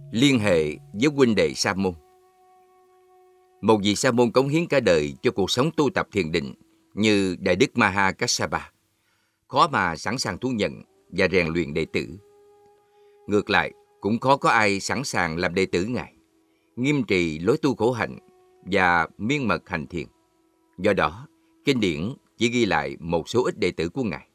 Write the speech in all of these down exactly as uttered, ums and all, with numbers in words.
Liên hệ với huynh đệ Sa môn. Một vị Sa môn cống hiến cả đời cho cuộc sống tu tập thiền định như Đại đức Maha Kassapa, khó mà sẵn sàng thu nhận và rèn luyện đệ tử. Ngược lại, cũng khó có ai sẵn sàng làm đệ tử Ngài, nghiêm trì lối tu khổ hạnh và miên mật hành thiền. Do đó, kinh điển chỉ ghi lại một số ít đệ tử của Ngài.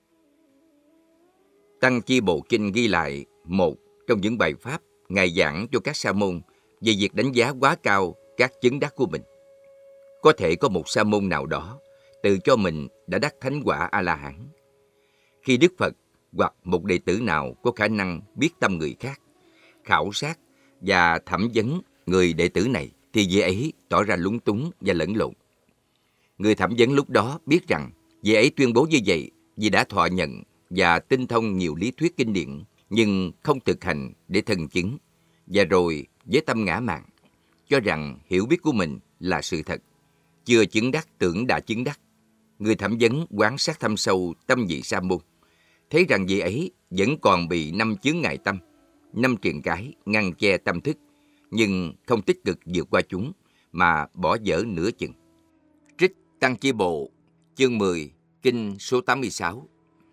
Tăng Chi Bộ Kinh ghi lại một trong những bài pháp Ngài giảng cho các sa môn về việc đánh giá quá cao các chứng đắc của mình. Có thể có một sa môn nào đó tự cho mình đã đắc thánh quả A-la-hán. Khi Đức Phật hoặc một đệ tử nào có khả năng biết tâm người khác, khảo sát và thẩm vấn người đệ tử này, thì vị ấy tỏ ra lúng túng và lẫn lộn. Người thẩm vấn lúc đó biết rằng vị ấy tuyên bố như vậy vì đã thọ nhận và tinh thông nhiều lý thuyết kinh điển, nhưng không thực hành để thân chứng, và rồi với tâm ngã mạn, cho rằng hiểu biết của mình là sự thật, chưa chứng đắc tưởng đã chứng đắc. Người thẩm vấn quan sát thâm sâu tâm vị sa môn, thấy rằng vị ấy vẫn còn bị năm chướng ngại tâm, năm triền cái ngăn che tâm thức, nhưng không tích cực vượt qua chúng, mà bỏ dở nửa chừng. Trích Tăng Chi Bộ, chương mười, kinh số tám mươi sáu.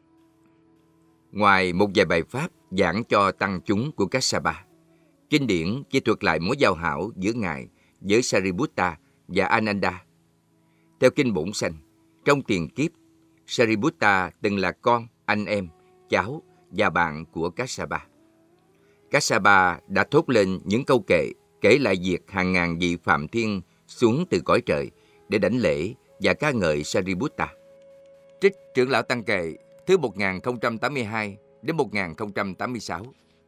Ngoài một vài bài pháp giảng cho tăng chúng của Kassapa, kinh điển chỉ thuật lại mối giao hảo giữa Ngài với Sariputta và Ananda. Theo kinh Bổn Sanh, trong tiền kiếp, Sariputta từng là con, anh em, cháu và bạn của Kassapa. Kassapa đã thốt lên những câu kệ kể lại việc hàng ngàn vị Phạm Thiên xuống từ cõi trời để đảnh lễ và ca ngợi Sariputta. Trích Trưởng lão Tăng Kệ thứ một nghìn không trăm tám mươi hai đến một nghìn không trăm tám mươi sáu.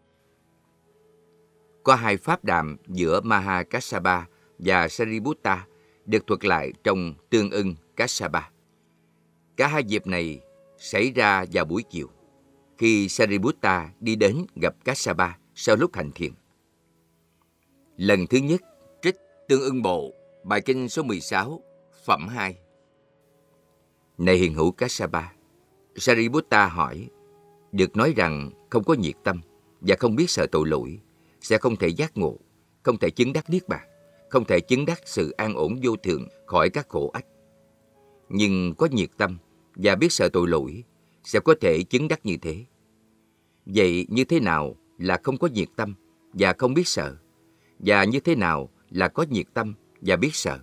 Có hai pháp đàm giữa Maha Kassapa và Sariputta được thuật lại trong Tương ưng Kassapa. Cả hai dịp này xảy ra vào buổi chiều, khi Sariputta đi đến gặp Kassapa sau lúc hành thiền. Lần thứ nhất, trích Tương ưng bộ, bài kinh số mười sáu, phẩm hai. Này hiền hữu Kassapa, Sariputta hỏi, được nói rằng không có nhiệt tâm và không biết sợ tội lỗi, sẽ không thể giác ngộ, không thể chứng đắc niết bàn, không thể chứng đắc sự an ổn vô thường khỏi các khổ ách. Nhưng có nhiệt tâm và biết sợ tội lỗi, sẽ có thể chứng đắc như thế. Vậy như thế nào là không có nhiệt tâm và không biết sợ? Và như thế nào là có nhiệt tâm và biết sợ?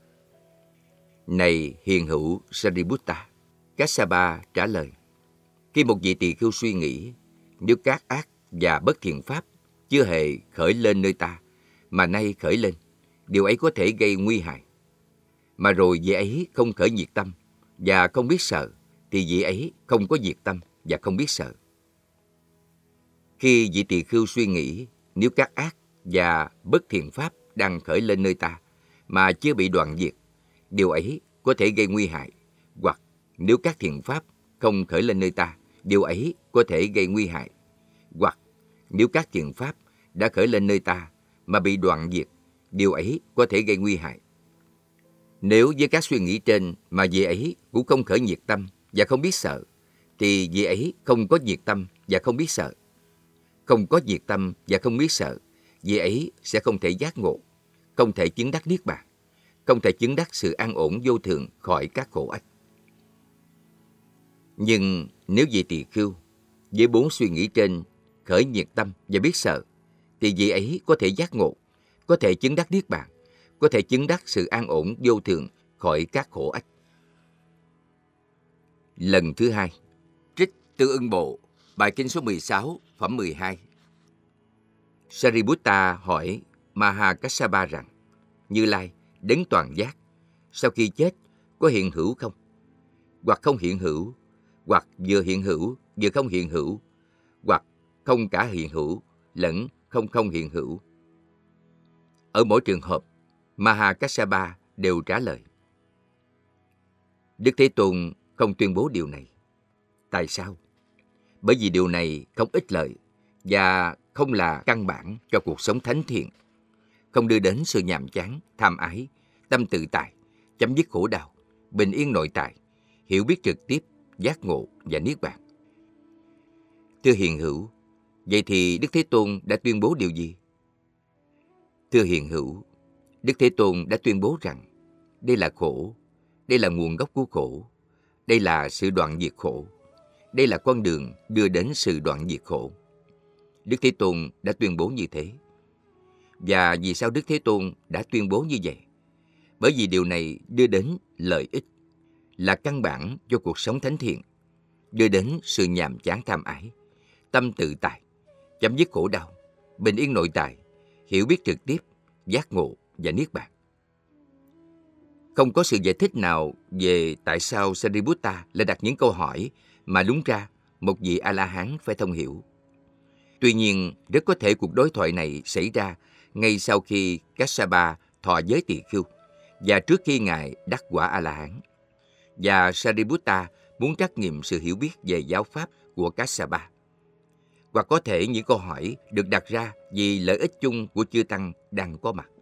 Này hiền hữu Sariputta, Kassapa trả lời, khi một vị tỳ khưu suy nghĩ, nếu các ác và bất thiện pháp chưa hề khởi lên nơi ta, mà nay khởi lên, điều ấy có thể gây nguy hại. Mà rồi vị ấy không khởi nhiệt tâm và không biết sợ, thì vị ấy không có nhiệt tâm và không biết sợ. Khi vị tỳ khưu suy nghĩ, nếu các ác và bất thiện pháp đang khởi lên nơi ta, mà chưa bị đoạn diệt, điều ấy có thể gây nguy hại. Hoặc nếu các thiện pháp không khởi lên nơi ta, điều ấy có thể gây nguy hại. Hoặc nếu các thiện pháp đã khởi lên nơi ta mà bị đoạn diệt, điều ấy có thể gây nguy hại. Nếu với các suy nghĩ trên mà vị ấy cũng không khởi nhiệt tâm và không biết sợ, thì vị ấy không có nhiệt tâm và không biết sợ. Không có nhiệt tâm và không biết sợ, vị ấy sẽ không thể giác ngộ, không thể chứng đắc niết bàn, không thể chứng đắc sự an ổn vô thường khỏi các khổ ách. Nhưng nếu vị tỳ khưu với bốn suy nghĩ trên khởi nhiệt tâm và biết sợ, thì vị ấy có thể giác ngộ, có thể chứng đắc niết bàn, có thể chứng đắc sự an ổn vô thường khỏi các khổ ách. Lần thứ hai, trích Tương ưng bộ, bài kinh số mười sáu, phẩm mười hai. Sariputta hỏi Maha Kassapa rằng, Như Lai, đấng toàn giác, sau khi chết có hiện hữu không? Hoặc không hiện hữu, hoặc vừa hiện hữu, vừa không hiện hữu, hoặc không cả hiện hữu, lẫn không không hiện hữu. Ở mỗi trường hợp, Maha Kassapa đều trả lời. Đức Thế Tôn không tuyên bố điều này. Tại sao? Bởi vì điều này không ích lợi và không là căn bản cho cuộc sống thánh thiện, không đưa đến sự nhàm chán, tham ái, tâm tự tại, chấm dứt khổ đau, bình yên nội tại, hiểu biết trực tiếp, giác ngộ và niết bàn. Thưa hiền hữu, vậy thì Đức Thế Tôn đã tuyên bố điều gì? Thưa hiện hữu, Đức Thế Tôn đã tuyên bố rằng đây là khổ, đây là nguồn gốc của khổ, đây là sự đoạn diệt khổ, đây là con đường đưa đến sự đoạn diệt khổ. Đức Thế Tôn đã tuyên bố như thế. Và vì sao Đức Thế Tôn đã tuyên bố như vậy? Bởi vì điều này đưa đến lợi ích, là căn bản cho cuộc sống thánh thiện, đưa đến sự nhàm chán tham ái, tâm tự tại, chấm dứt khổ đau, bình yên nội tại, hiểu biết trực tiếp, giác ngộ và niết bàn. Không có sự giải thích nào về tại sao Sariputta lại đặt những câu hỏi mà đúng ra một vị A-la-hán phải thông hiểu. Tuy nhiên, rất có thể cuộc đối thoại này xảy ra ngay sau khi Kassapa thọ giới tỳ khưu và trước khi Ngài đắc quả A-la-hán. Và Sariputta muốn trắc nghiệm sự hiểu biết về giáo pháp của Kassapa. Hoặc có thể những câu hỏi được đặt ra vì lợi ích chung của chư Tăng đang có mặt.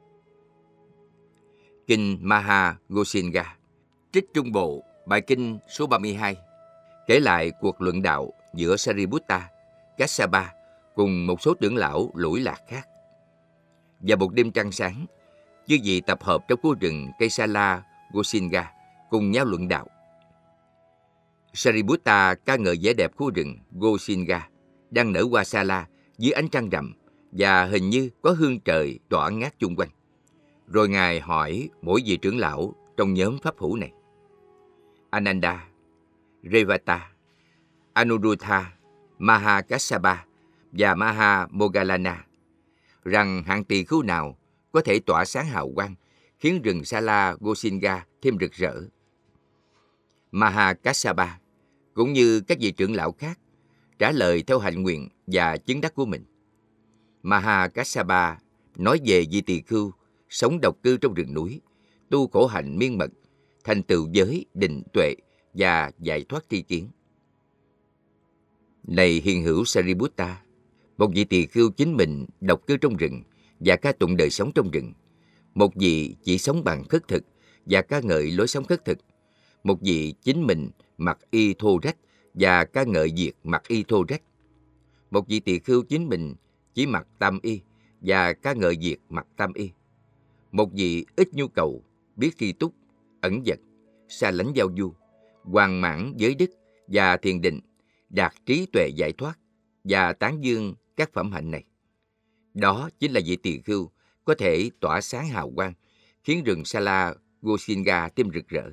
Kinh Mahagosinga, trích trung bộ, bài kinh số ba mươi hai, kể lại cuộc luận đạo giữa Sariputta, Kassapa cùng một số trưởng lão lỗi lạc khác. Và một đêm trăng sáng, chư vị tập hợp trong khu rừng Kaisala Gosinga cùng nhau luận đạo. Sariputta ca ngợi vẻ đẹp khu rừng Gosinga đang nở hoa sa la dưới ánh trăng rằm và hình như có hương trời tỏa ngát chung quanh. Rồi Ngài hỏi mỗi vị trưởng lão trong nhóm pháp hữu này: Ananda, Revata, Anuruddha, Mahakassapa và Mahamoggallana rằng hạng tỳ khưu nào có thể tỏa sáng hào quang khiến rừng sa la Gosinga thêm rực rỡ. Mahakassapa cũng như các vị trưởng lão khác trả lời theo hạnh nguyện và chứng đắc của mình. Mahakassapa nói về vị tỳ khưu sống độc cư trong rừng núi, tu khổ hạnh miên mật, thành tựu giới, định, tuệ và giải thoát tri kiến. Này hiền hữu Sariputta, một vị tỳ khưu chính mình độc cư trong rừng và ca tụng đời sống trong rừng, một vị chỉ sống bằng khất thực và ca ngợi lối sống khất thực, một vị chính mình mặc y thô rách và ca ngợi việc mặc y thô rách, một vị tỳ khưu chính mình chỉ mặc tam y và ca ngợi việc mặc tam y, một vị ít nhu cầu, biết tri túc, ẩn dật, xa lánh giao du, hoàn mãn giới đức và thiền định, đạt trí tuệ giải thoát và tán dương các phẩm hạnh này. Đó chính là vị tỳ khưu có thể tỏa sáng hào quang, khiến rừng sa la Gosinga thêm rực rỡ.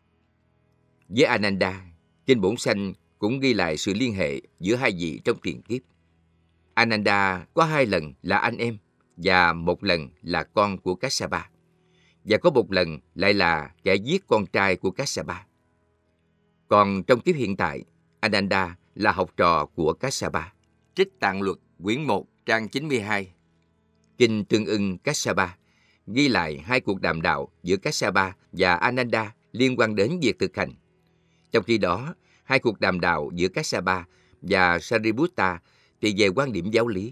Với Ananda, kinh Bổn Sanh cũng ghi lại sự liên hệ giữa hai vị trong tiền kiếp. Ananda có hai lần là anh em và một lần là con của Kassapa, và có một lần lại là kẻ giết con trai của Kassapa. Còn trong kiếp hiện tại, Ananda là học trò của Kassapa. Trích Tạng Luật quyển một trang chín mươi hai, kinh Tương ưng Kassapa ghi lại hai cuộc đàm đạo giữa Kassapa và Ananda liên quan đến việc thực hành. Trong khi đó, hai cuộc đàm đạo giữa Kassapa và Sariputta thì về quan điểm giáo lý.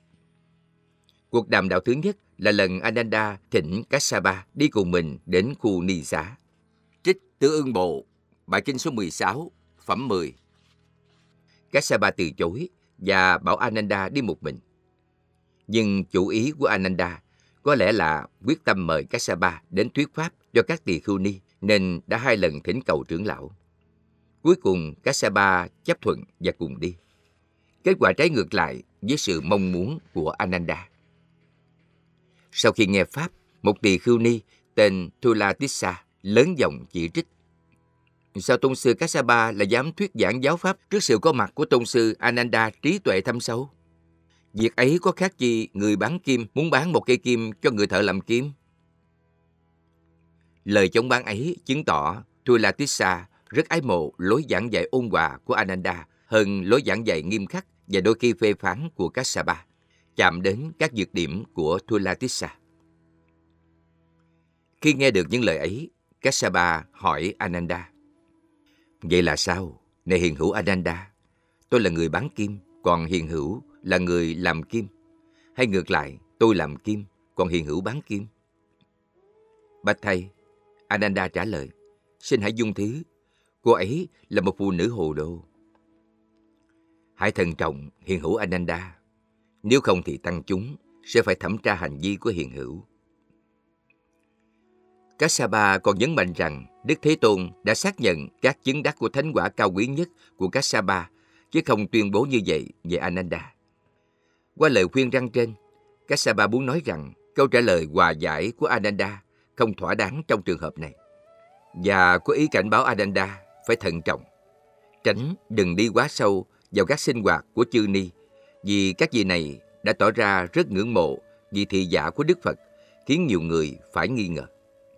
Cuộc đàm đạo thứ nhất là lần Ananda thỉnh Kassapa đi cùng mình đến khu Ni Xá. Trích Tứ Ưng Bộ, bài kinh số mười sáu, phẩm mười. Kassapa từ chối và bảo Ananda đi một mình. Nhưng chủ ý của Ananda có lẽ là quyết tâm mời Kassapa đến thuyết pháp cho các tỳ khưu ni, nên đã hai lần thỉnh cầu trưởng lão. Cuối cùng Kassapa chấp thuận và cùng đi. Kết quả trái ngược lại với sự mong muốn của Ananda. Sau khi nghe pháp, một tỳ khưu ni tên Thulatissa lớn giọng chỉ trích: sao tôn sư Kassapa lại dám thuyết giảng giáo pháp trước sự có mặt của tôn sư Ananda trí tuệ thâm sâu? Việc ấy có khác gì người bán kim muốn bán một cây kim cho người thợ làm kim? Lời chống bán ấy chứng tỏ Thulatissa rất ái mộ lối giảng dạy ôn hòa của Ananda hơn lối giảng dạy nghiêm khắc và đôi khi phê phán của Kassapa, chạm đến các nhược điểm của Thulatissa. Khi nghe được những lời ấy, Kassapa hỏi Ananda: vậy là sao, này hiền hữu Ananda? Tôi là người bán kim, còn hiền hữu là người làm kim. Hay ngược lại, tôi làm kim, còn hiền hữu bán kim? Bạch thầy, Ananda trả lời: xin hãy dung thứ. Cô ấy là một phụ nữ hồ đồ. Hãy thận trọng, hiền hữu Ananda. Nếu không thì tăng chúng sẽ phải thẩm tra hành vi của hiện hữu. Kassapa còn nhấn mạnh rằng Đức Thế Tôn đã xác nhận các chứng đắc của thánh quả cao quý nhất của Kassapa, chứ không tuyên bố như vậy về Ananda. Qua lời khuyên răn trên, Kassapa muốn nói rằng câu trả lời hòa giải của Ananda không thỏa đáng trong trường hợp này, và có ý cảnh báo Ananda phải thận trọng, tránh đừng đi quá sâu vào các sinh hoạt của chư ni, vì các vị này đã tỏ ra rất ngưỡng mộ vị thị giả của Đức Phật, khiến nhiều người phải nghi ngờ.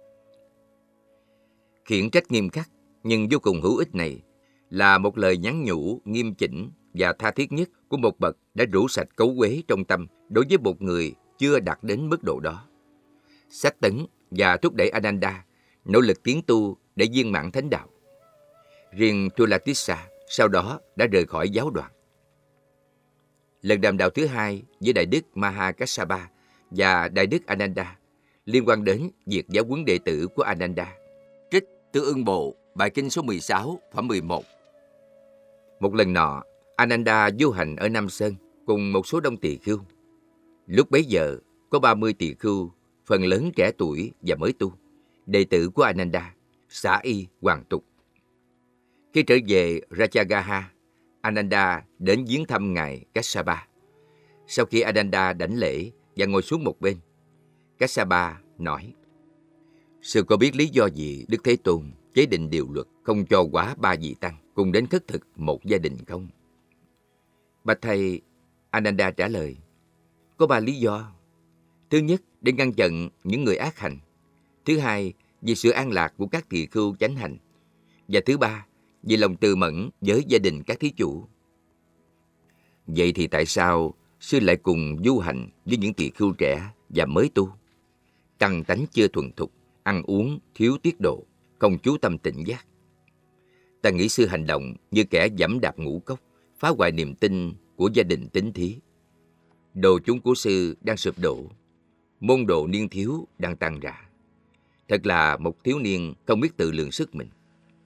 Khiển trách nghiêm khắc nhưng vô cùng hữu ích này là một lời nhắn nhủ nghiêm chỉnh và tha thiết nhất của một bậc đã rũ sạch cấu uế trong tâm đối với một người chưa đạt đến mức độ đó. Xác tấn và thúc đẩy Ananda nỗ lực tiến tu để viên mãn thánh đạo. Riêng Thulatissa sau đó đã rời khỏi giáo đoàn. Lần đàm đạo thứ hai với Đại đức Mahakassapa và Đại đức Ananda liên quan đến việc giáo huấn đệ tử của Ananda. Trích Tương Ưng Bộ, bài kinh số mười sáu, phẩm mười một. Một lần nọ, Ananda du hành ở Nam Sơn cùng một số đông tỳ khưu. Lúc bấy giờ, có ba mươi tỳ khưu, phần lớn trẻ tuổi và mới tu, đệ tử của Ananda, xả y hoàn tục. Khi trở về Rajagaha, Ananda đến viếng thăm ngài Kassapa. Sau khi Ananda đảnh lễ và ngồi xuống một bên, Kassapa nói: Sư có biết lý do gì Đức Thế Tôn chế định điều luật không cho quá ba vị tăng cùng đến khất thực một gia đình không? Bạch thầy, Ananda trả lời: Có ba lý do. Thứ nhất, để ngăn chặn những người ác hành. Thứ hai, vì sự an lạc của các tỳ khưu chánh hành. Và thứ ba, vì lòng từ mẫn với gia đình các thí chủ. Vậy thì tại sao sư lại cùng du hành với những tỳ khưu trẻ và mới tu? Căn tánh chưa thuần thục, ăn uống thiếu tiết độ, không chú tâm tỉnh giác. Ta nghĩ sư hành động như kẻ giẫm đạp ngũ cốc, phá hoại niềm tin của gia đình tín thí. Đồ chúng của sư đang sụp đổ, môn đồ niên thiếu đang tan rã. Thật là một thiếu niên không biết tự lượng sức mình.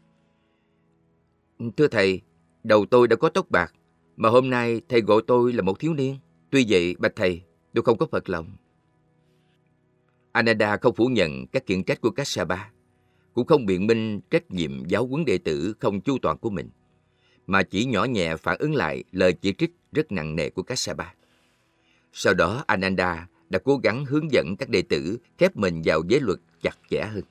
Thưa thầy, đầu tôi đã có tóc bạc, mà hôm nay thầy gọi tôi là một thiếu niên. Tuy vậy, bạch thầy, tôi không có phật lòng. Ananda không phủ nhận các khiển trách của Kassapa, cũng không biện minh trách nhiệm giáo huấn đệ tử không chu toàn của mình, mà chỉ nhỏ nhẹ phản ứng lại lời chỉ trích rất nặng nề của Kassapa. Sau đó, Ananda đã cố gắng hướng dẫn các đệ tử khép mình vào giới luật chặt chẽ hơn.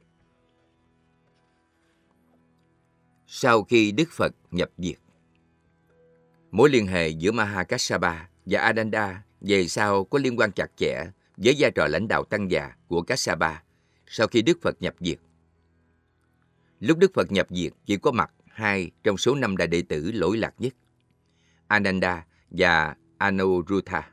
Sau khi Đức Phật nhập diệt, mối liên hệ giữa Mahakassapa và Ananda về sau có liên quan chặt chẽ với vai trò lãnh đạo tăng già của Kassapa sau khi Đức Phật nhập diệt. Lúc Đức Phật nhập diệt chỉ có mặt hai trong số năm đại đệ tử lỗi lạc nhất, Ananda và Anuruddha.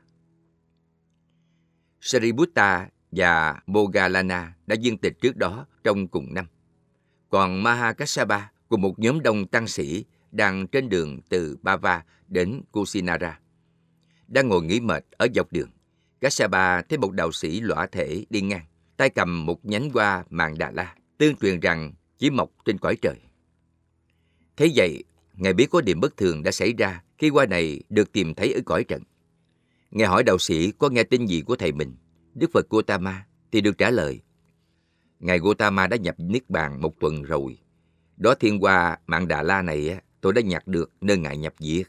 Sariputta và Moggallana đã viên tịch trước đó trong cùng năm. Còn Mahakassapa cùng một nhóm đông tăng sĩ đang trên đường từ Bava đến Kusinara. Đang ngồi nghỉ mệt ở dọc đường, Kassapa thấy một đạo sĩ lõa thể đi ngang, tay cầm một nhánh hoa màng Đà La, tương truyền rằng chỉ mọc trên cõi trời. Thế vậy, Ngài biết có điểm bất thường đã xảy ra khi hoa này được tìm thấy ở cõi trần. Ngài hỏi đạo sĩ có nghe tin gì của thầy mình, Đức Phật Gautama, thì được trả lời: Ngài Gautama đã nhập Niết Bàn một tuần rồi. Đó thiên hoa màng Đà La này tôi đã nhặt được nơi Ngài nhập diệt.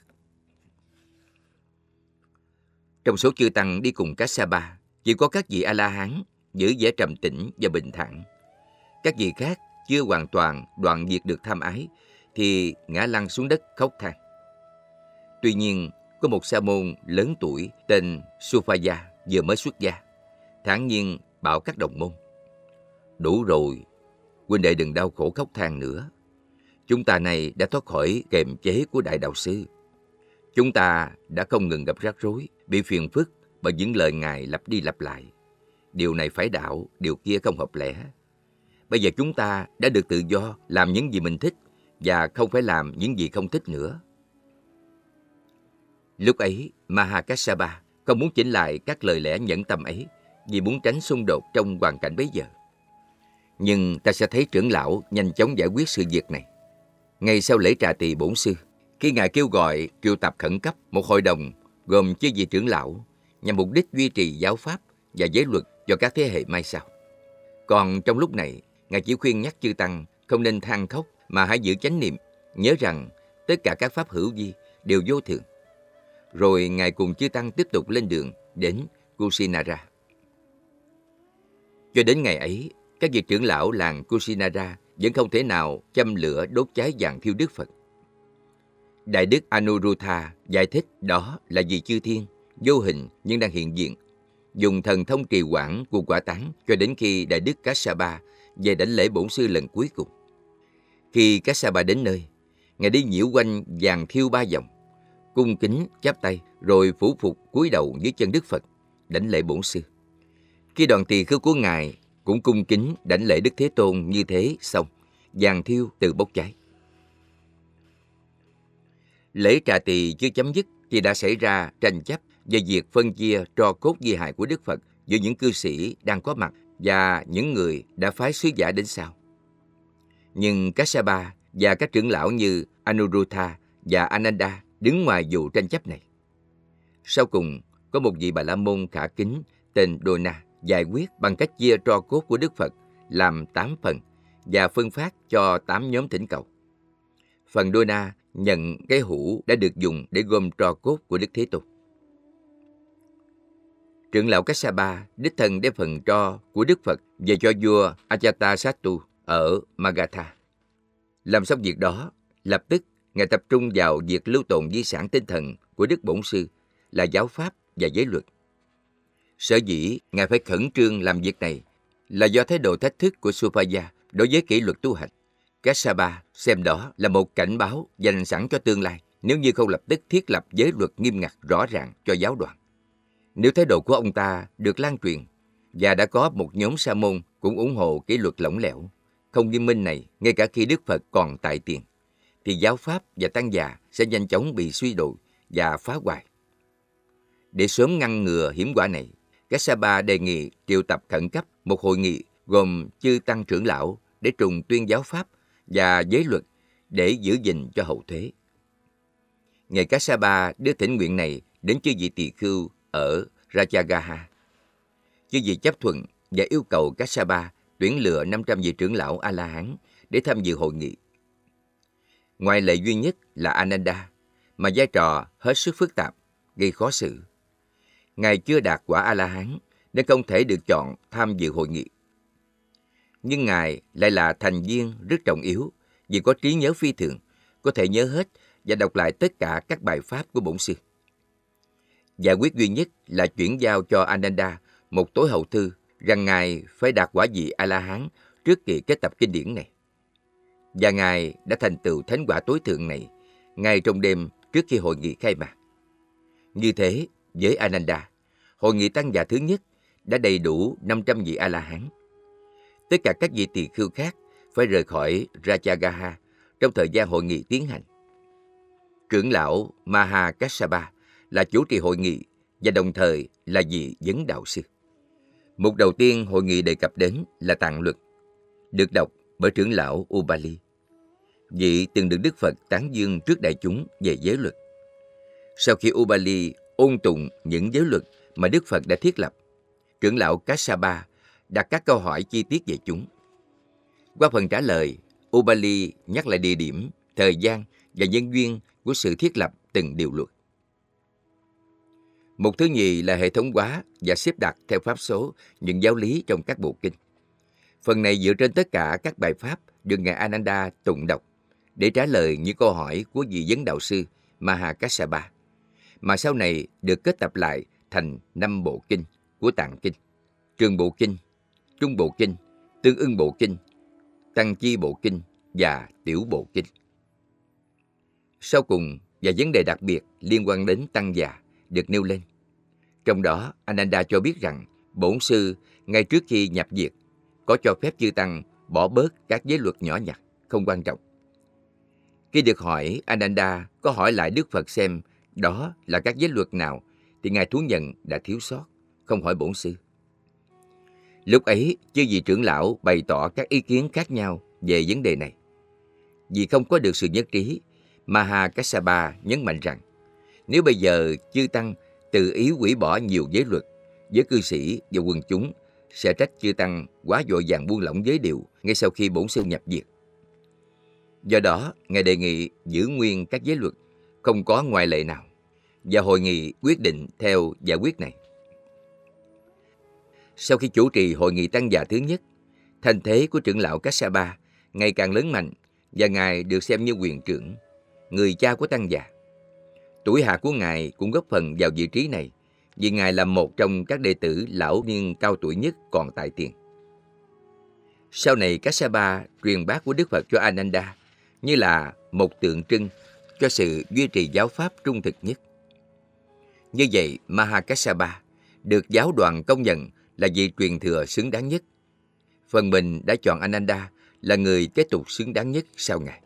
Trong số chư tăng đi cùng Kassapa, chỉ có các vị A-la-hán giữ vẻ trầm tĩnh và bình thản. Các vị khác chưa hoàn toàn đoạn diệt được tham ái thì ngã lăn xuống đất khóc than. Tuy nhiên, có một sa môn lớn tuổi tên Suphaya vừa mới xuất gia, thản nhiên bảo các đồng môn: Đủ rồi, huynh đệ đừng đau khổ khóc than nữa. Chúng ta này đã thoát khỏi kềm chế của Đại Đạo Sư. Chúng ta đã không ngừng gặp rắc rối, bị phiền phức bởi những lời Ngài lặp đi lặp lại. Điều này phải đạo, điều kia không hợp lẽ. Bây giờ chúng ta đã được tự do làm những gì mình thích và không phải làm những gì không thích nữa. Lúc ấy, Mahakassapa không muốn chỉnh lại các lời lẽ nhẫn tâm ấy vì muốn tránh xung đột trong hoàn cảnh bấy giờ. Nhưng ta sẽ thấy trưởng lão nhanh chóng giải quyết sự việc này. Ngay sau lễ trà tỳ bổn sư, khi Ngài kêu gọi triệu tập khẩn cấp một hội đồng gồm chư vị trưởng lão, nhằm mục đích duy trì giáo pháp và giới luật cho các thế hệ mai sau. Còn trong lúc này, Ngài chỉ khuyên nhắc chư tăng không nên than khóc mà hãy giữ chánh niệm, nhớ rằng tất cả các pháp hữu vi đều vô thường. Rồi Ngài cùng chư tăng tiếp tục lên đường đến Kusinara. Cho đến ngày ấy, các vị trưởng lão làng Kusinara vẫn không thể nào châm lửa đốt cháy vàng thiêu Đức Phật. Đại đức Anuruddha giải thích đó là vì chư thiên vô hình nhưng đang hiện diện, dùng thần thông trì hoãn của quả tán cho đến khi Đại đức Kassapa về đảnh lễ bổn sư lần cuối cùng. Khi Kassapa đến nơi, Ngài đi nhiễu quanh vàng thiêu ba vòng, cung kính chắp tay rồi phủ phục cúi đầu dưới chân Đức Phật, đảnh lễ bổn sư. Khi đoàn tỳ khưu của Ngài cũng cung kính đảnh lễ Đức Thế Tôn như thế xong, vàng thiêu từ bốc cháy. Lễ trà tỳ chưa chấm dứt thì đã xảy ra tranh chấp về việc phân chia tro cốt di hài của Đức Phật giữa những cư sĩ đang có mặt và những người đã phái sứ giả đến sau. Nhưng Kassapa và các trưởng lão như Anuruddha và Ananda đứng ngoài vụ tranh chấp này. Sau cùng, có một vị Bà La Môn khả kính tên Dona giải quyết bằng cách chia tro cốt của Đức Phật làm tám phần và phân phát cho tám nhóm thỉnh cầu. Phần Dona nhận cái hũ đã được dùng để gom tro cốt của Đức Thế Tôn. Trưởng lão Kassapa đích thân đem phần tro của Đức Phật về cho vua Ajatasattu ở Magadha. Làm xong việc đó, lập tức Ngài tập trung vào việc lưu tồn di sản tinh thần của Đức Bổn Sư là giáo pháp và giới luật. Sở dĩ Ngài phải khẩn trương làm việc này là do thái độ thách thức của Supaya đối với kỷ luật tu hành. Kassapa xem đó là một cảnh báo dành sẵn cho tương lai nếu như không lập tức thiết lập giới luật nghiêm ngặt rõ ràng cho giáo đoàn. Nếu thái độ của ông ta được lan truyền và đã có một nhóm sa môn cũng ủng hộ kỷ luật lỏng lẻo, không nghiêm minh này ngay cả khi Đức Phật còn tại tiền, thì giáo pháp và tăng già sẽ nhanh chóng bị suy đồi và phá hoại. Để sớm ngăn ngừa hiểm họa này, Kassapa đề nghị triệu tập khẩn cấp một hội nghị gồm chư tăng trưởng lão để trùng tuyên giáo pháp và giới luật để giữ gìn cho hậu thế. Ngài Kassapa đưa thỉnh nguyện này đến chư vị tỳ khưu ở Rajagaha. Chư vị chấp thuận và yêu cầu Kassapa tuyển lựa năm trăm vị trưởng lão A-la-hán để tham dự hội nghị. Ngoại lệ duy nhất là Ananda, mà vai trò hết sức phức tạp, gây khó xử. Ngài chưa đạt quả A-la-hán nên không thể được chọn tham dự hội nghị. Nhưng Ngài lại là thành viên rất trọng yếu vì có trí nhớ phi thường, có thể nhớ hết và đọc lại tất cả các bài pháp của bổn sư. Giải quyết duy nhất là chuyển giao cho Ananda một tối hậu thư rằng Ngài phải đạt quả vị A-la-hán trước kỳ kết tập kinh điển này. Và Ngài đã thành tựu thánh quả tối thượng này ngay trong đêm trước khi hội nghị khai mạc. Như thế, với Ananda, hội nghị tăng già thứ nhất đã đầy đủ năm trăm vị A-la-hán. Tất cả các vị tỳ khưu khác phải rời khỏi Rajagaha trong thời gian hội nghị tiến hành. Trưởng lão Maha Kassapa là chủ trì hội nghị và đồng thời là vị vấn đạo sư. Mục đầu tiên hội nghị đề cập đến là tạng luật, được đọc bởi trưởng lão Ubali, vị từng được Đức Phật tán dương trước đại chúng về giới luật. Sau khi Ubali ôn tụng những giới luật mà Đức Phật đã thiết lập, trưởng lão Kassapa đặt các câu hỏi chi tiết về chúng. Qua phần trả lời, Ubali nhắc lại địa điểm, thời gian và nhân duyên của sự thiết lập từng điều luật. Một thứ nhì là hệ thống hóa và xếp đặt theo pháp số những giáo lý trong các bộ kinh. Phần này dựa trên tất cả các bài pháp được Ngài Ananda tụng đọc để trả lời những câu hỏi của vị vấn đạo sư Maha Kassapa, mà sau này được kết tập lại thành năm bộ kinh của Tạng Kinh: Trường Bộ Kinh, Trung Bộ Kinh, Tương ưng Bộ Kinh, Tăng Chi Bộ Kinh và Tiểu Bộ Kinh. Sau cùng, và vấn đề đặc biệt liên quan đến tăng già được nêu lên. Trong đó, Ananda cho biết rằng bổn sư ngay trước khi nhập diệt có cho phép chư tăng bỏ bớt các giới luật nhỏ nhặt, không quan trọng. Khi được hỏi, Ananda có hỏi lại Đức Phật xem đó là các giới luật nào, thì Ngài thú nhận đã thiếu sót, không hỏi bổn sư. Lúc ấy, chư vị trưởng lão bày tỏ các ý kiến khác nhau về vấn đề này. Vì không có được sự nhất trí, Maha Kassapa nhấn mạnh rằng nếu bây giờ chư tăng tự ý hủy bỏ nhiều giới luật, giới cư sĩ và quần chúng sẽ trách chư Tăng quá vội vàng buông lỏng giới điều ngay sau khi bổn sư nhập diệt. Do đó, Ngài đề nghị giữ nguyên các giới luật, không có ngoại lệ nào, và hội nghị quyết định theo giả quyết này. Sau khi chủ trì hội nghị tăng già thứ nhất, thanh thế của trưởng lão Kassapa ngày càng lớn mạnh và Ngài được xem như quyền trưởng, người cha của tăng già. Tuổi hạ của Ngài cũng góp phần vào vị trí này, vì Ngài là một trong các đệ tử lão niên cao tuổi nhất còn tại tiền. Sau này Kassapa truyền bá của Đức Phật cho Ananda như là một tượng trưng cho sự duy trì giáo pháp trung thực nhất. Như vậy, Mahakassapa được giáo đoàn công nhận là vị truyền thừa xứng đáng nhất. Phần mình đã chọn Ananda là người kế tục xứng đáng nhất sau Ngài.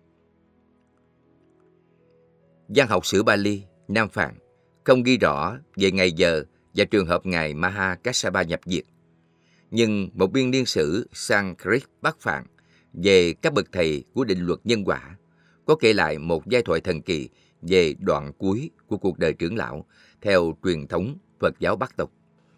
Văn học sử Bali, Nam Phạn không ghi rõ về ngày giờ và trường hợp Ngài Mahakassapa nhập diệt. Nhưng một biên niên sử Sanskrit Bắc Phạn về các bậc thầy của định luật nhân quả có kể lại một giai thoại thần kỳ về đoạn cuối của cuộc đời trưởng lão theo truyền thống Phật giáo Bắc tộc.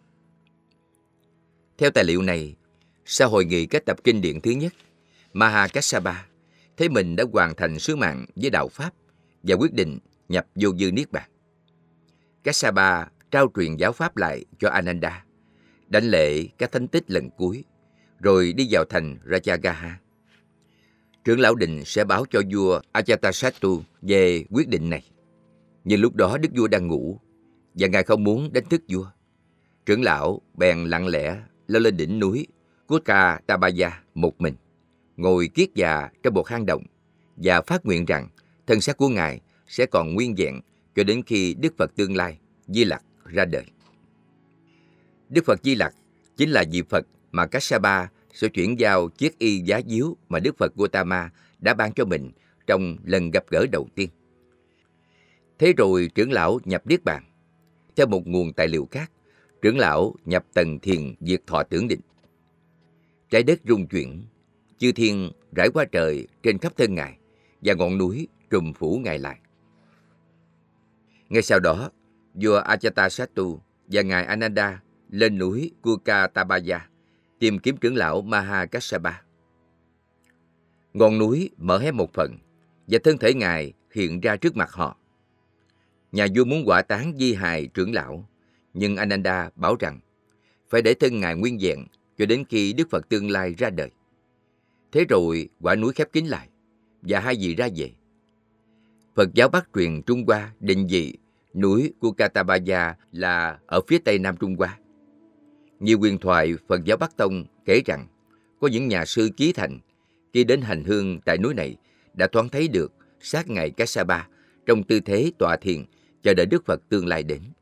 Theo tài liệu này, sau hội nghị kết tập kinh điển thứ nhất, Mahakassapa thấy mình đã hoàn thành sứ mạng với đạo Pháp và quyết định nhập vô dư niết bàn. Kassapa trao truyền giáo Pháp lại cho Ananda, đảnh lễ các thánh tích lần cuối, rồi đi vào thành Rajagaha. Trưởng lão định sẽ báo cho vua Ajatasattu về quyết định này. Nhưng lúc đó đức vua đang ngủ, và ngài không muốn đánh thức vua. Trưởng lão bèn lặng lẽ leo lên đỉnh núi Kuttatabaya một mình, ngồi kiết già trong một hang động và phát nguyện rằng thân xác của ngài sẽ còn nguyên vẹn cho đến khi Đức Phật tương lai Di Lặc ra đời. Đức Phật Di Lặc chính là vị Phật mà Kassapa sẽ chuyển giao chiếc y giá díu mà Đức Phật Gautama đã ban cho mình trong lần gặp gỡ đầu tiên. Thế rồi trưởng lão nhập niết bàn. Theo một nguồn tài liệu khác, trưởng lão nhập tầng thiền diệt thọ tưởng định. Trái đất rung chuyển, chư thiên rải qua trời trên khắp thân ngài và ngọn núi trùm phủ ngài lại. Ngay sau đó, vua Ajatasattu và ngài Ananda lên núi Kuttatabaya tìm kiếm trưởng lão Mahakassapa. Ngọn núi mở hé một phần và thân thể ngài hiện ra trước mặt họ. Nhà vua muốn hỏa táng di hài trưởng lão, nhưng Ananda bảo rằng phải để thân ngài nguyên vẹn cho đến khi Đức Phật tương lai ra đời. Thế rồi quả núi khép kín lại và hai vị ra về. Phật giáo Bắc truyền Trung Hoa định vị núi Kuttatabaya là ở phía tây nam Trung Hoa. Nhiều huyền thoại Phật giáo Bắc Tông kể rằng có những nhà sư chí thành khi đến hành hương tại núi này đã thoáng thấy được xác ngài Kassapa trong tư thế tọa thiền chờ đợi Đức Phật tương lai đến.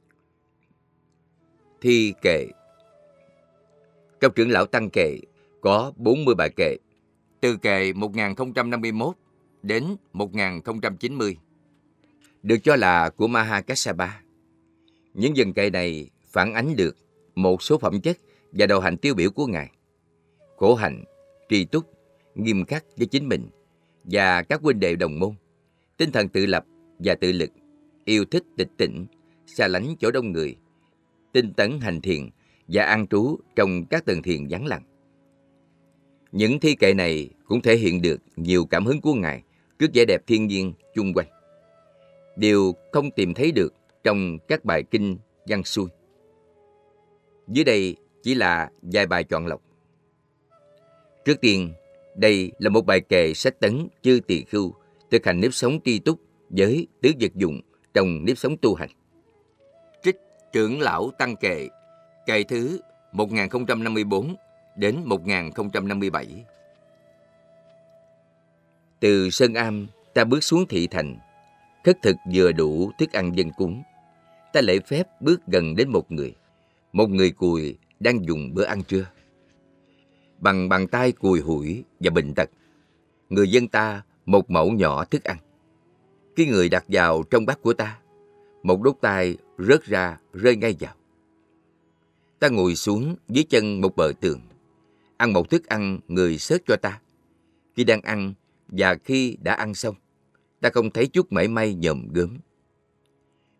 Thi kệ. Trong trưởng lão tăng kệ có bốn mươi bài kệ, từ kệ một nghìn không trăm năm mươi mốt đến một nghìn không trăm chín mươi, được cho là của Mahakassapa. Những dần kệ này phản ánh được một số phẩm chất và đạo hạnh tiêu biểu của ngài: khổ hạnh, tri túc, nghiêm khắc với chính mình và các huynh đệ đồng môn, tinh thần tự lập và tự lực, yêu thích tịch tịnh, xa lánh chỗ đông người, tinh tấn hành thiền và an trú trong các tầng thiền vắng lặng. Những thi kệ này cũng thể hiện được nhiều cảm hứng của ngài trước vẻ đẹp thiên nhiên chung quanh, điều không tìm thấy được trong các bài kinh văn xuôi. Dưới đây chỉ là vài bài chọn lọc. Trước tiên, đây là một bài kệ sách tấn chư tỳ khưu thực hành nếp sống tri túc với tứ vật dụng trong nếp sống tu hành. Trích trưởng lão tăng kệ, kệ thứ một nghìn không trăm năm mươi bốn đến một nghìn không trăm năm mươi bảy. Từ Sơn Am, ta bước xuống thị thành, khất thực vừa đủ thức ăn dân cúng. Ta lễ phép bước gần đến một người, một người cùi đang dùng bữa ăn trưa. Bằng bàn tay cùi hủi và bệnh tật, người dân ta một mẩu nhỏ thức ăn. Khi người đặt vào trong bát của ta, một đốt tay rớt ra rơi ngay vào. Ta ngồi xuống dưới chân một bờ tường, ăn một thức ăn người xớt cho ta. Khi đang ăn và khi đã ăn xong, ta không thấy chút mảy may nhòm gớm.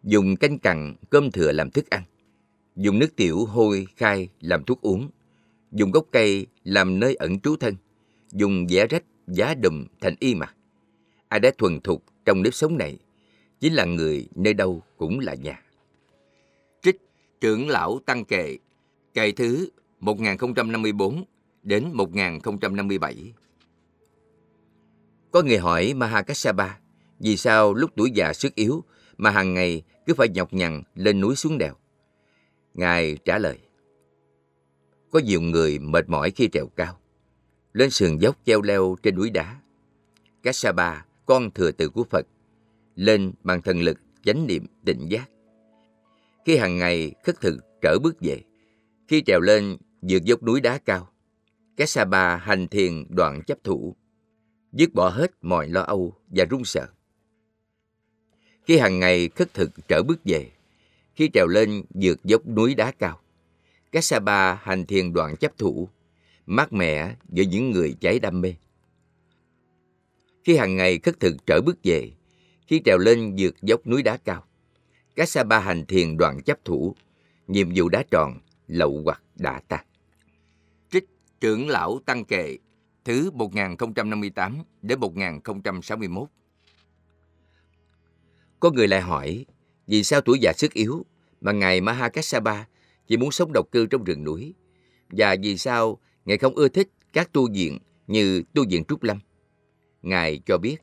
dùng canh cằn, cơm thừa làm thức ăn, dùng nước tiểu hôi khai làm thuốc uống, dùng gốc cây làm nơi ẩn trú thân, dùng vẽ rách, giá đùm thành y mặc. Ai đã thuần thục trong nếp sống này, chính là người nơi đâu cũng là nhà. Trích Trưởng lão Tăng Kệ, kệ thứ một nghìn không trăm năm mươi bốn đến một nghìn không trăm năm mươi bảy. Có người hỏi Mahakassapa, vì sao lúc tuổi già sức yếu mà hàng ngày cứ phải nhọc nhằn lên núi xuống đèo? Ngài trả lời, có nhiều người mệt mỏi khi trèo cao, lên sườn dốc treo leo trên núi đá. Kassapa, con thừa tự của Phật, lên bằng thần lực chánh niệm tỉnh giác. Khi hàng ngày khất thực trở bước về, khi trèo lên vượt dốc núi đá cao, Kassapa hành thiền đoạn chấp thủ, dứt bỏ hết mọi lo âu và run sợ. Khi hàng ngày khất thực trở bước về, khi trèo lên vượt dốc núi đá cao, Kassapa hành thiền đoạn chấp thủ, mát mẻ với những người cháy đam mê. Khi hàng ngày khất thực trở bước về, khi trèo lên vượt dốc núi đá cao, Kassapa hành thiền đoạn chấp thủ, nhiệm vụ đã tròn, lậu hoặc đã tan. Trích Trưởng lão Tăng Kệ, thứ một nghìn không trăm năm mươi tám đến một nghìn không trăm sáu mươi mốt. Có người lại hỏi, vì sao tuổi già sức yếu mà Ngài Mahakassapa chỉ muốn sống độc cư trong rừng núi, và vì sao Ngài không ưa thích các tu viện như tu viện Trúc Lâm? Ngài cho biết,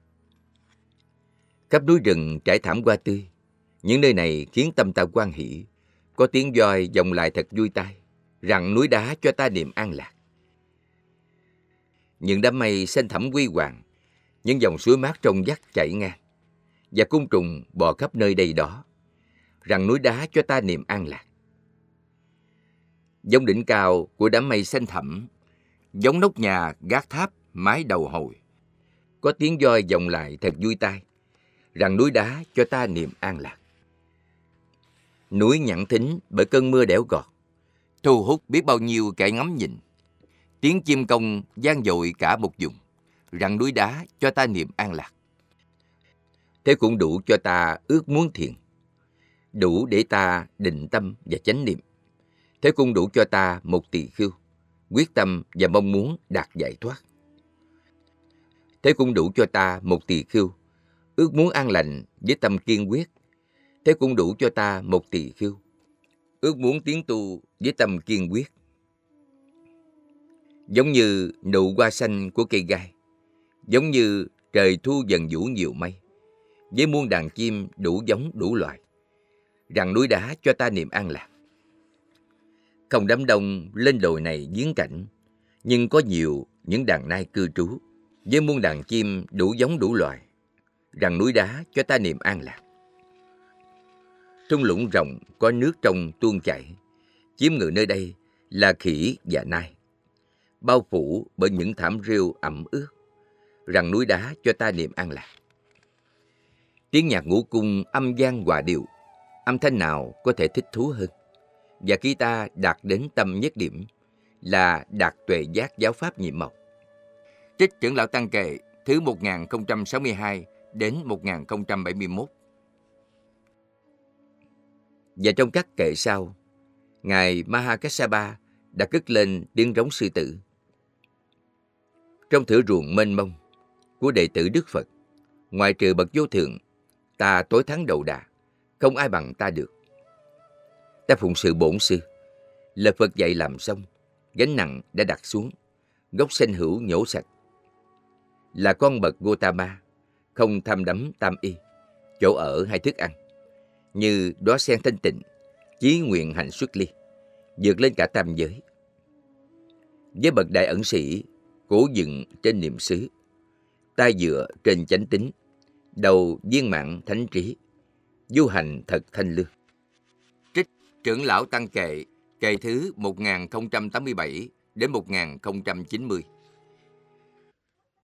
khắp núi rừng trải thảm hoa tươi, những nơi này khiến tâm ta hoan hỷ, có tiếng voi vọng lại thật vui tai, rằng núi đá cho ta niềm an lạc. Những đám mây xanh thẳm huy hoàng, những dòng suối mát trong vắt chảy ngang, và côn trùng bò khắp nơi đây đó, rằng núi đá cho ta niềm an lạc. Giống đỉnh cao của đám mây xanh thẳm, giống nóc nhà gác tháp mái đầu hồi, có tiếng voi vọng lại thật vui tai, rằng núi đá cho ta niềm an lạc. Núi nhẵn thính bởi cơn mưa đẽo gọt, thu hút biết bao nhiêu kẻ ngắm nhìn. Tiếng chim công vang dội cả một vùng, rằng núi đá cho ta niềm an lạc. Thế cũng đủ cho ta ước muốn thiền, đủ để ta định tâm và chánh niệm. Thế cũng đủ cho ta một tỳ khưu, quyết tâm và mong muốn đạt giải thoát. Thế cũng đủ cho ta một tỳ khưu, ước muốn an lành với tâm kiên quyết. Thế cũng đủ cho ta một tỳ khưu, ước muốn tiến tu với tâm kiên quyết. Giống như nụ hoa xanh của cây gai, giống như trời thu dần vũ nhiều mây, với muôn đàn chim đủ giống đủ loài, rằng núi đá cho ta niềm an lạc. Không đám đông lên đồi này viếng cảnh, nhưng có nhiều những đàn nai cư trú, với muôn đàn chim đủ giống đủ loài, rằng núi đá cho ta niềm an lạc. Thung lũng rộng có nước trong tuôn chảy, chiếm ngự nơi đây là khỉ và nai, bao phủ bởi những thảm rêu ẩm ướt, rằng núi đá cho ta niềm an lạc. Tiếng nhạc ngũ cung âm vang hòa điệu, âm thanh nào có thể thích thú hơn? Và khi ta đạt đến tâm nhất điểm là đạt tuệ giác giáo pháp nhiệm màu. Trích Trưởng lão Tăng Kệ, thứ một nghìn không trăm sáu mươi hai đến một nghìn không trăm bảy mươi mốt. Và trong các kệ sau, Ngài Mahakassapa đã cất lên tiếng rống sư tử. Trong thửa ruộng mênh mông của đệ tử Đức Phật, ngoài trừ bậc vô thượng, ta tối thắng đầu đà, không ai bằng ta được. Ta phụng sự bổn sư, lời Phật dạy làm xong, gánh nặng đã đặt xuống, gốc xanh hữu nhổ sạch. Là con bậc Gotama, không tham đắm tam y, chỗ ở hay thức ăn, như đóa sen thanh tịnh, chí nguyện hạnh xuất ly, vượt lên cả tam giới. Với bậc đại ẩn sĩ, cổ dựng trên niệm xứ, tai dựa trên chánh tín, đầu viên mãn thánh trí, du hành thật thanh lương. Trích Trưởng lão Tăng Kệ, kệ thứ một nghìn không trăm tám mươi bảy đến một nghìn không trăm chín mươi.